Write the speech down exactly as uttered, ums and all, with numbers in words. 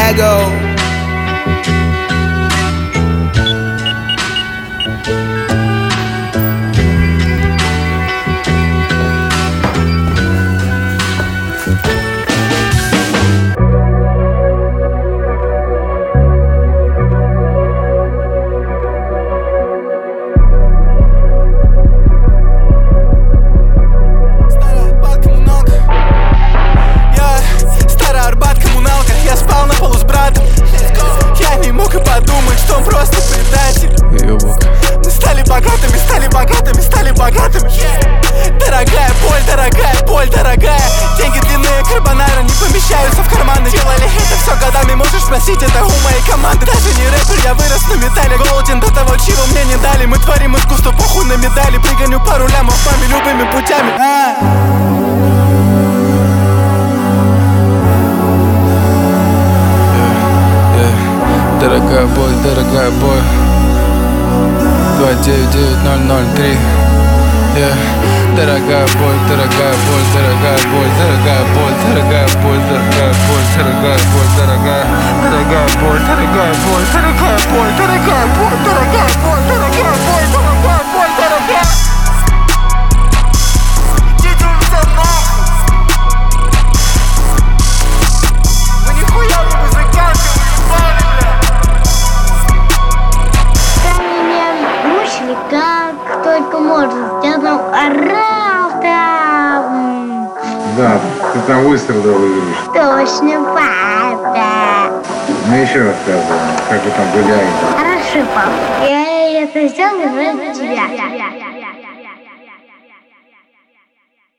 Diego. Богатыми, стали богатыми, стали богатыми. Дорогая боль, дорогая боль, дорогая. Деньги длинные, карбонара не помещаются в карманы. Делали это все годами, можешь спросить, это у моей команды. Даже не рэпер, я вырос на металле. Голоден до того, чего мне не дали. Мы творим искусство, похуй на медали. Пригоню пару лямов маме любыми путями. Дорогая боль, дорогая боль. Два девять девять ноль ноль три. Yeah. Дорогая боль, дорогая боль, дорогая боль, дорогая боль, дорогая боль, дорогая боль, дорогая боль, дорогая, дорогая боль, дорогая боль, дорогая боль, дорогая боль, дорогая боль, дорогая боль, дорогая боль, дорогая. Мы нихуя не музыканты, уебали, бля. Как только можно. Я там орал там. Да, ты там выстрадал видишь. Точно, папа. Ну еще рассказывай, как вы там гуляете. Хорошо, папа. Я это сделал ради тебя.